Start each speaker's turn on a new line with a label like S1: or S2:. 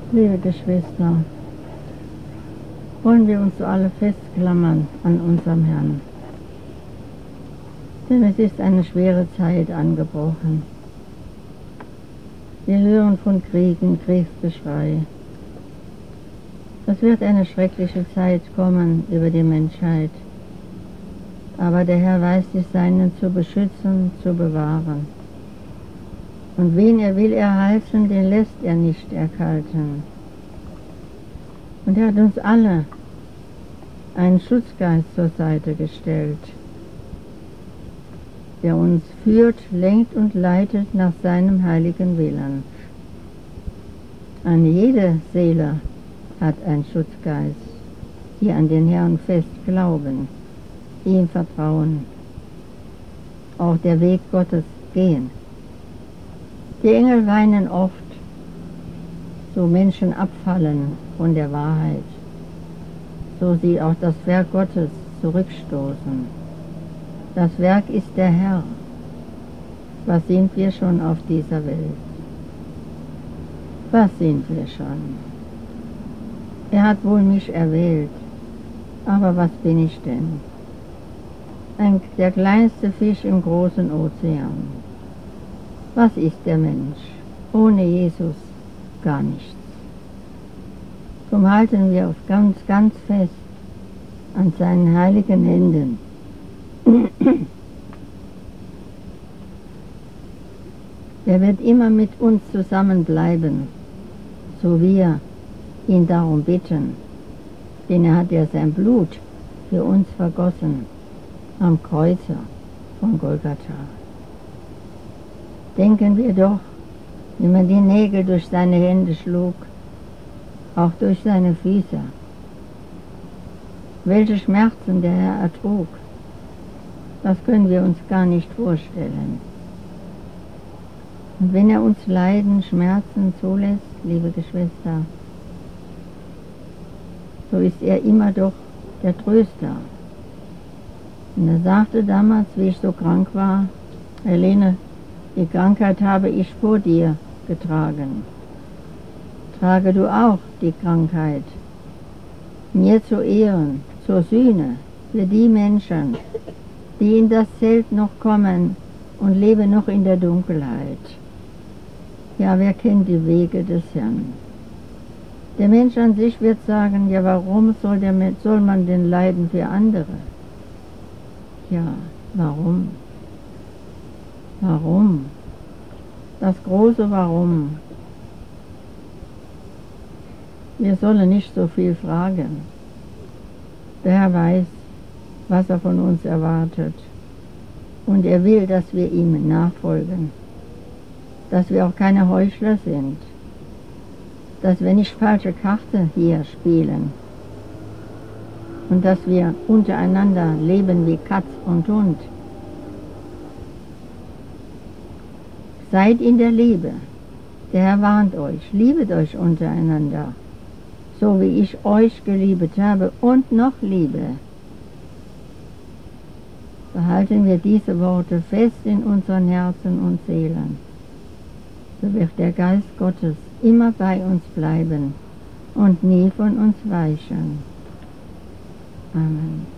S1: Liebe Geschwister, wollen wir uns alle festklammern an unserem Herrn. Denn es ist eine schwere Zeit angebrochen. Wir hören von Kriegen, Kriegsgeschrei. Es wird eine schreckliche Zeit kommen über die Menschheit. Aber der Herr weiß die Seinen zu beschützen, zu bewahren. Und wen er will erhalten, den lässt er nicht erkalten. Und er hat uns alle einen Schutzgeist zur Seite gestellt, der uns führt, lenkt und leitet nach seinem heiligen Willen. An jede Seele hat ein Schutzgeist, die an den Herrn fest glauben, ihm vertrauen, auch der Weg Gottes gehen. Die Engel weinen oft, so Menschen abfallen von der Wahrheit, so sie auch das Werk Gottes zurückstoßen. Das Werk ist der Herr. Was sind wir schon auf dieser Welt? Was sind wir schon? Er hat wohl mich erwählt, aber was bin ich denn? Der kleinste Fisch im großen Ozean. Was ist der Mensch? Ohne Jesus gar nichts. Drum halten wir auf ganz, ganz fest an seinen heiligen Händen. Er wird immer mit uns zusammenbleiben, so wir ihn darum bitten, denn er hat ja sein Blut für uns vergossen am Kreuze von Golgatha. Denken wir doch, wie man die Nägel durch seine Hände schlug, auch durch seine Füße. Welche Schmerzen der Herr ertrug, das können wir uns gar nicht vorstellen. Und wenn er uns Leiden, Schmerzen zulässt, liebe Geschwister, so ist er immer doch der Tröster. Und er sagte damals, wie ich so krank war, Helene, die Krankheit habe ich vor dir getragen. Trage du auch die Krankheit, mir zu Ehren, zur Sühne für die Menschen, die in das Zelt noch kommen und leben noch in der Dunkelheit. Ja, wer kennt die Wege des Herrn? Der Mensch an sich wird sagen, ja, warum soll man denn leiden für andere? Ja, warum? Warum? Das große Warum. Wir sollen nicht so viel fragen. Der Herr weiß, was er von uns erwartet. Und er will, dass wir ihm nachfolgen. Dass wir auch keine Heuchler sind. Dass wir nicht falsche Karte hier spielen. Und dass wir untereinander leben wie Katz und Hund. Seid in der Liebe. Der Herr warnt euch. Liebet euch untereinander. So wie ich euch geliebt habe und noch liebe. Behalten wir diese Worte fest in unseren Herzen und Seelen. So wird der Geist Gottes immer bei uns bleiben und nie von uns weichen. Amen.